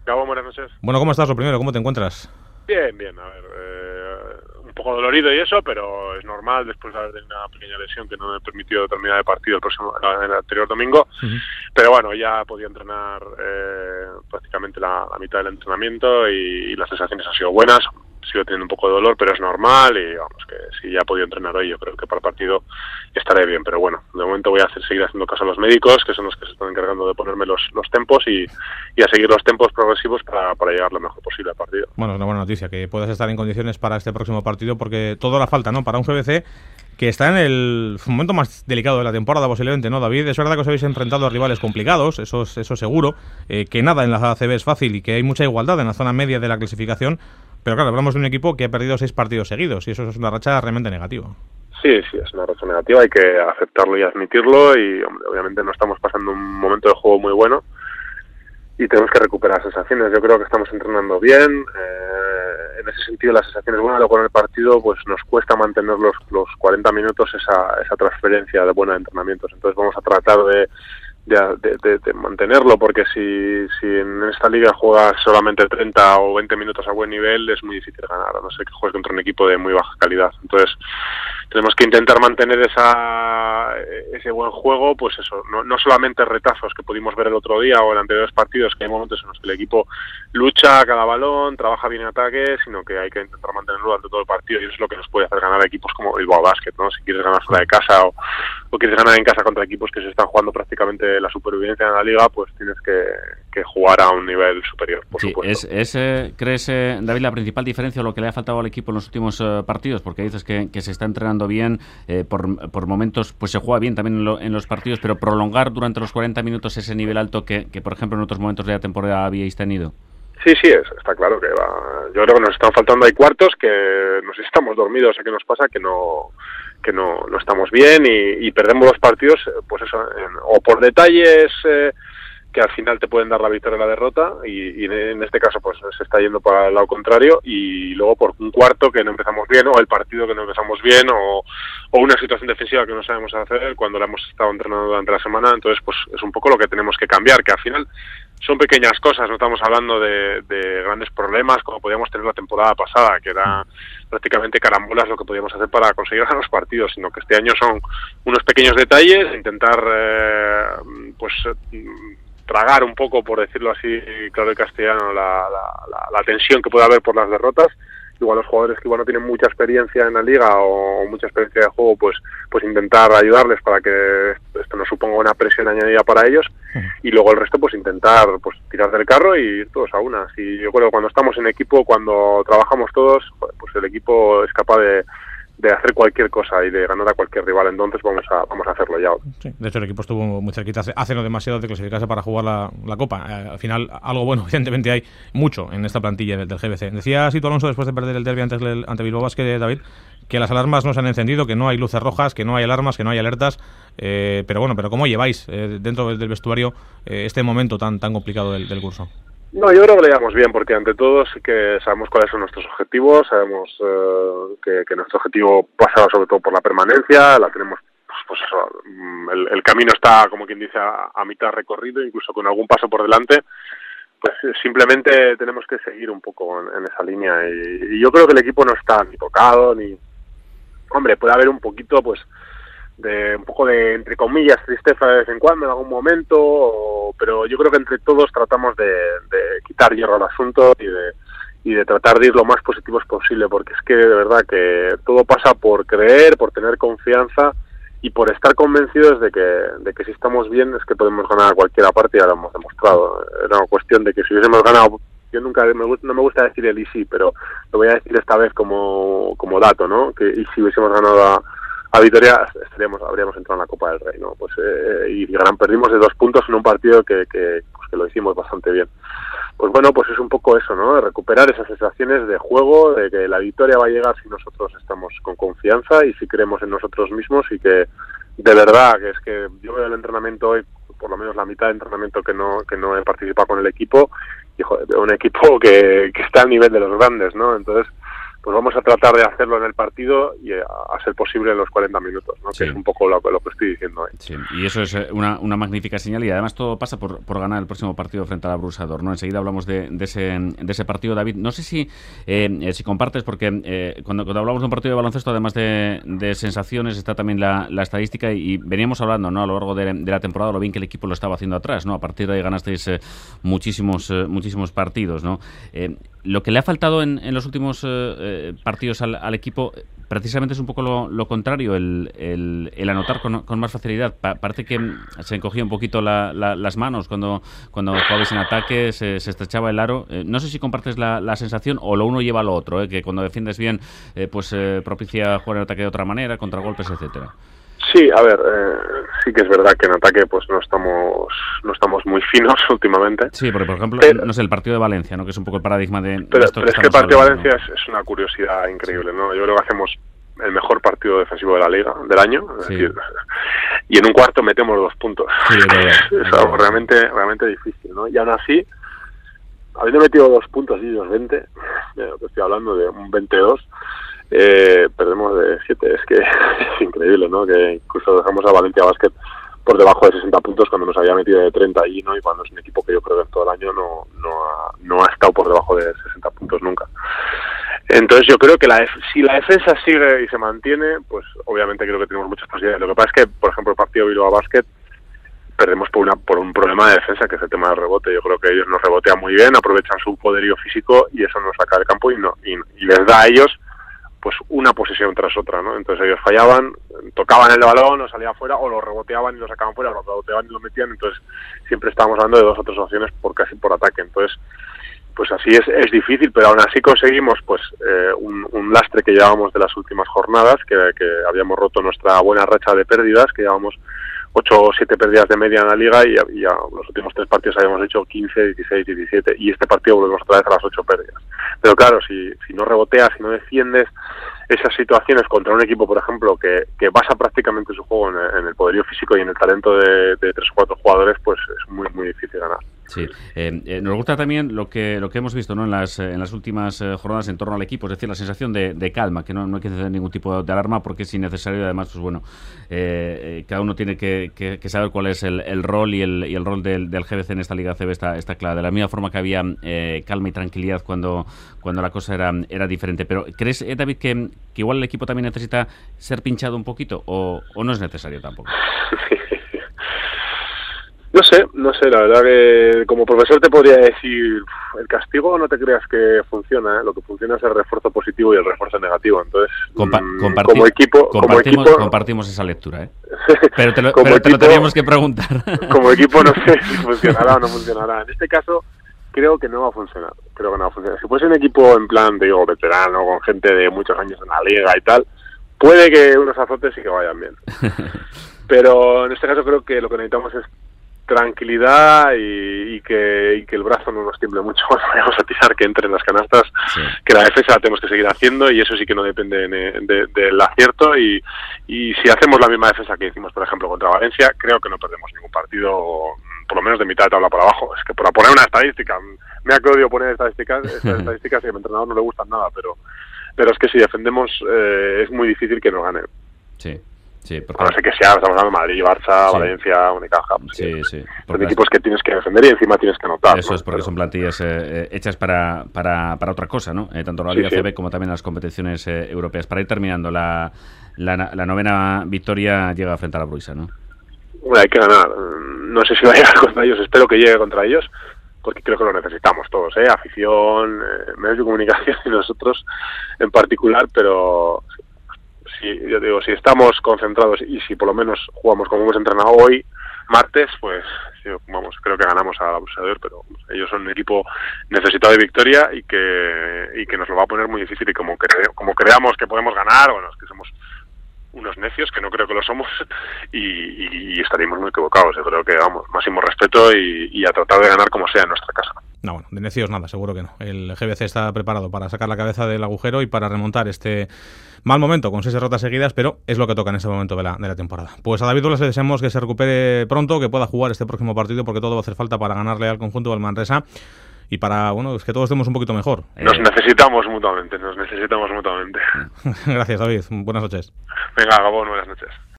Gabo, buenas noches. Bueno, ¿cómo estás? Lo primero, ¿cómo te encuentras? Bien, bien, a ver, un poco dolorido y eso, pero es normal después de haber tenido una pequeña lesión que no me permitió terminar el partido el anterior domingo. Uh-huh. Pero bueno, ya podía entrenar prácticamente la mitad del entrenamiento y las sensaciones han sido buenas. Sigo teniendo un poco de dolor, pero es normal y vamos, que si ya he podido entrenar hoy, yo creo que para el partido estaré bien. Pero bueno, de momento voy a seguir haciendo caso a los médicos, que son los que se están encargando de ponerme los tempos y a seguir los tempos progresivos para llegar lo mejor posible al partido. Bueno, es una buena noticia, que puedas estar en condiciones para este próximo partido, porque todo hará falta, ¿no? Para un GBC que está en el momento más delicado de la temporada, posiblemente, ¿no, David? Es verdad que os habéis enfrentado a rivales complicados, eso seguro, que nada en la ACB es fácil y que hay mucha igualdad en la zona media de la clasificación, pero claro, hablamos de un equipo que ha perdido 6 partidos seguidos y eso es una racha realmente negativa. Sí, es una racha negativa, hay que aceptarlo y admitirlo y hombre, obviamente no estamos pasando un momento de juego muy bueno y tenemos que recuperar sensaciones. Yo creo que estamos entrenando bien, en ese sentido las sensaciones buenas, luego en el partido pues nos cuesta mantener los 40 minutos esa transferencia de buenos entrenamientos, entonces vamos a tratar de mantenerlo, porque si en esta liga juegas solamente 30 o 20 minutos a buen nivel es muy difícil ganar, a no ser que juegues contra un equipo de muy baja calidad. Entonces tenemos que intentar mantener ese buen juego, pues eso, no solamente retazos que pudimos ver el otro día o en anteriores partidos, que hay momentos en los que el equipo lucha a cada balón, trabaja bien en ataque, sino que hay que intentar mantenerlo durante todo el partido y eso es lo que nos puede hacer ganar a equipos como Bilbao Basket, ¿no? Si quieres ganar fuera de casa o quieres ganar en casa contra equipos que se están jugando prácticamente la supervivencia en la liga, pues tienes que jugar a un nivel superior, por supuesto. ¿Crees, David, la principal diferencia o lo que le ha faltado al equipo en los últimos partidos? Porque dices que se está entrenando bien, por momentos pues se juega bien también en los partidos, pero prolongar durante los 40 minutos ese nivel alto que por ejemplo en otros momentos de la temporada habíais tenido. Sí, está claro que va. Yo creo que nos están faltando, hay cuartos que nos estamos dormidos, ¿qué nos pasa? Que no estamos bien y perdemos los partidos, pues eso, o por detalles que al final te pueden dar la victoria o la derrota y en este caso pues se está yendo para el lado contrario y luego por un cuarto que no empezamos bien o el partido que no empezamos bien o una situación defensiva que no sabemos hacer cuando la hemos estado entrenando durante la semana. Entonces pues es un poco lo que tenemos que cambiar, que al final son pequeñas cosas, no estamos hablando de grandes problemas como podíamos tener la temporada pasada, que era prácticamente carambolas lo que podíamos hacer para conseguir ganar los partidos, sino que este año son unos pequeños detalles, intentar tragar un poco, por decirlo así, claro y castellano, la tensión que puede haber por las derrotas. Igual los jugadores que igual no tienen mucha experiencia en la liga o mucha experiencia de juego, pues intentar ayudarles para que esto no suponga una presión añadida para ellos y luego el resto pues intentar pues tirar del carro y ir todos a una. Y yo creo que cuando estamos en equipo, cuando trabajamos todos, pues el equipo es capaz de hacer cualquier cosa y de ganar a cualquier rival, entonces vamos a hacerlo ya. Sí, de hecho el equipo estuvo muy cerquita hace no demasiado de clasificarse para jugar la Copa. Al final, algo bueno, evidentemente hay mucho en esta plantilla del GBC. Decía Sito Alonso después de perder el derbi ante Bilbao Basket, David, que las alarmas no se han encendido, que no hay luces rojas, que no hay alarmas, que no hay alertas, pero ¿cómo lleváis dentro del vestuario este momento tan complicado del curso? No, yo creo que lo llevamos bien, porque ante todo sí que sabemos cuáles son nuestros objetivos, sabemos que nuestro objetivo pasa sobre todo por la permanencia, la tenemos, pues eso, el camino está, como quien dice, a mitad recorrido, incluso con algún paso por delante, pues simplemente tenemos que seguir un poco en esa línea, y yo creo que el equipo no está ni tocado, ni... Hombre, puede haber un poquito, pues, de un poco de, entre comillas, tristeza de vez en cuando, en algún momento, pero yo creo que entre todos tratamos de quitar hierro al asunto y de tratar de ir lo más positivos posible, porque es que de verdad que todo pasa por creer, por tener confianza y por estar convencidos de que si estamos bien es que podemos ganar a cualquier parte y ya lo hemos demostrado. Era una cuestión de que si hubiésemos ganado, yo nunca no me gusta decir el y sí, pero lo voy a decir esta vez como dato, ¿no? Que y si hubiésemos ganado a Vitoria habríamos entrado en la Copa del Rey, ¿no? Pues perdimos de 2 puntos en un partido que lo hicimos bastante bien. Pues bueno, pues es un poco eso, ¿no? De recuperar esas sensaciones de juego, de que la victoria va a llegar si nosotros estamos con confianza y si creemos en nosotros mismos y que de verdad que es que yo veo el entrenamiento hoy, por lo menos la mitad de entrenamiento que no he participado con el equipo, y joder, veo un equipo que está al nivel de los grandes, ¿no? Entonces pues vamos a tratar de hacerlo en el partido y a ser posible en los 40 minutos, ¿no? Sí. Que es un poco lo que estoy diciendo ahí. Sí, y eso es una magnífica señal, y además todo pasa por ganar el próximo partido frente a la Brusador, ¿no? Enseguida hablamos de ese partido, David. No sé si compartes, porque cuando hablamos de un partido de baloncesto, además de sensaciones, está también la estadística, y veníamos hablando, ¿no?, a lo largo de la temporada, lo bien que el equipo lo estaba haciendo atrás, ¿no? A partir de ahí ganasteis muchísimos partidos, ¿no? Lo que le ha faltado en los últimos partidos al equipo precisamente es un poco lo contrario, el anotar con más facilidad. Parece que se encogía un poquito las manos cuando jugabais en ataque, se estrechaba el aro. No sé si compartes la sensación, o lo uno lleva a lo otro, que cuando defiendes bien propicia jugar en ataque de otra manera, contragolpes, etcétera. Sí, a ver, sí que es verdad que en ataque pues no estamos muy finos últimamente. Sí, porque por ejemplo, no sé, el partido de Valencia, ¿no?, que es un poco el paradigma de pero esto. Pero es que el partido de Valencia es una curiosidad increíble, ¿no? Yo creo que hacemos el mejor partido defensivo de la liga del año, es decir, y en un cuarto metemos 2 puntos. Sí, es algo realmente difícil, ¿no? Y aún así, habiendo metido 2 puntos y los 20, estoy hablando de un 22, perdemos de 7, es que es increíble, ¿no? Que incluso dejamos a Valencia Basket por debajo de 60 puntos cuando nos había metido de 30 allí, ¿no? Y cuando es un equipo que yo creo que en todo el año no ha estado por debajo de 60 puntos nunca. Entonces yo creo que si la defensa sigue y se mantiene, pues obviamente creo que tenemos muchas posibilidades. Lo que pasa es que, por ejemplo, el partido Bilbao Basket perdemos por un problema de defensa, que es el tema del rebote. Yo creo que ellos nos rebotean muy bien, aprovechan su poderío físico y eso nos saca del campo y les da a ellos pues una posesión tras otra, ¿no? Entonces ellos fallaban, tocaban el balón, o salía afuera, o lo reboteaban y lo sacaban fuera, lo reboteaban y lo metían. Entonces siempre estábamos hablando de 2 o 3 opciones casi por ataque. Entonces pues así es difícil, pero aún así conseguimos pues un lastre que llevábamos de las últimas jornadas, que habíamos roto nuestra buena racha de pérdidas, que llevábamos 8 o 7 pérdidas de media en la liga, y ya los últimos 3 partidos habíamos hecho 15, 16, 17, y este partido volvemos otra vez a las 8 pérdidas. Pero claro, si no reboteas, si no defiendes esas situaciones contra un equipo, por ejemplo, que basa prácticamente su juego en el poderío físico y en el talento de 3 o 4 jugadores, pues es muy, muy difícil ganar. Sí, nos gusta también lo que hemos visto, ¿no?, en las últimas jornadas en torno al equipo, es decir, la sensación de calma, que no hay que hacer ningún tipo de alarma, porque es innecesario. Además, pues bueno, cada uno tiene que saber cuál es el rol y el rol del GBC en esta Liga ACB está claro. De la misma forma que había calma y tranquilidad cuando la cosa era diferente. Pero ¿crees, David, que igual el equipo también necesita ser pinchado un poquito, o no es necesario tampoco? No sé, la verdad que como profesor te podría decir, el castigo no te creas que funciona, lo que funciona es el refuerzo positivo y el refuerzo negativo. Entonces, como equipo compartimos esa lectura, pero te lo teníamos que preguntar. Como equipo no sé si funcionará o no funcionará. En este caso creo que no va a funcionar. Si fuese un equipo en plan, te digo, veterano, con gente de muchos años en la liga y tal, puede que unos azotes sí que vayan bien. Pero en este caso creo que lo que necesitamos es tranquilidad y que el brazo no nos tiemble mucho cuando vayamos a tirar, que entren las canastas, sí. Que la defensa la tenemos que seguir haciendo, y eso sí que no depende del acierto, y si hacemos la misma defensa que hicimos, por ejemplo, contra Valencia, creo que no perdemos ningún partido, por lo menos de mitad de tabla para abajo. Es que por poner una estadística, me ha odio poner estadísticas y a mi entrenador no le gustan nada, pero es que si defendemos es muy difícil que nos ganen. Sí, porque... A no ser que sea, estamos hablando de Madrid, Barça, sí. Valencia, Unicaja. Pues sí. Son equipos que tienes que defender y encima tienes que anotar. Eso, ¿no? Es porque son plantillas hechas para otra cosa, ¿no? Tanto la Liga CB como también las competiciones europeas. Para ir terminando, la 9ª victoria llega frente a la Bruisa, ¿no? Bueno, hay que ganar. No sé si va a llegar contra ellos, espero que llegue contra ellos, porque creo que lo necesitamos todos, afición, medios de comunicación y nosotros en particular, pero... yo digo, si estamos concentrados y si por lo menos jugamos como hemos entrenado hoy, martes, pues creo que ganamos a la Brusador, pero ellos son un equipo necesitado de victoria y que nos lo va a poner muy difícil, y como creamos que podemos ganar, bueno, es que somos unos necios, que no creo que lo somos, y estaríamos muy equivocados. Yo creo que, máximo respeto y a tratar de ganar como sea en nuestra casa. No, bueno, de necios nada, seguro que no. El GBC está preparado para sacar la cabeza del agujero y para remontar este mal momento con 6 derrotas seguidas, pero es lo que toca en ese momento de la temporada. Pues a David Douglas le deseamos que se recupere pronto, que pueda jugar este próximo partido, porque todo va a hacer falta para ganarle al conjunto del Manresa. y para, bueno, es que todos estemos un poquito mejor. Nos necesitamos mutuamente. Gracias, David. Buenas noches. Venga, Gabón, buenas noches.